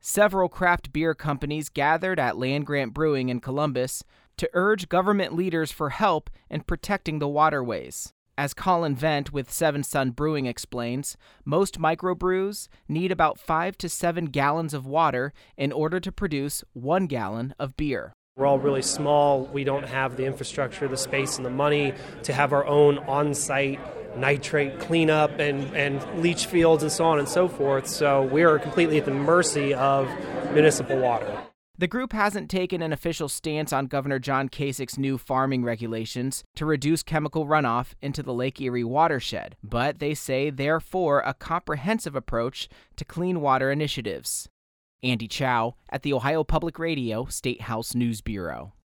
Several craft beer companies gathered at Land Grant Brewing in Columbus to urge government leaders for help in protecting the waterways. As Colin Vent with Seven Sun Brewing explains, most microbrews need about 5 to 7 gallons of water in order to produce 1 gallon of beer. We're all really small. We don't have the infrastructure, the space, and the money to have our own on-site nitrate cleanup and leach fields and so on and so forth. So we are completely at the mercy of municipal water. The group hasn't taken an official stance on Governor John Kasich's new farming regulations to reduce chemical runoff into the Lake Erie watershed, but they say they're for a comprehensive approach to clean water initiatives. Andy Chow at the Ohio Public Radio State House News Bureau.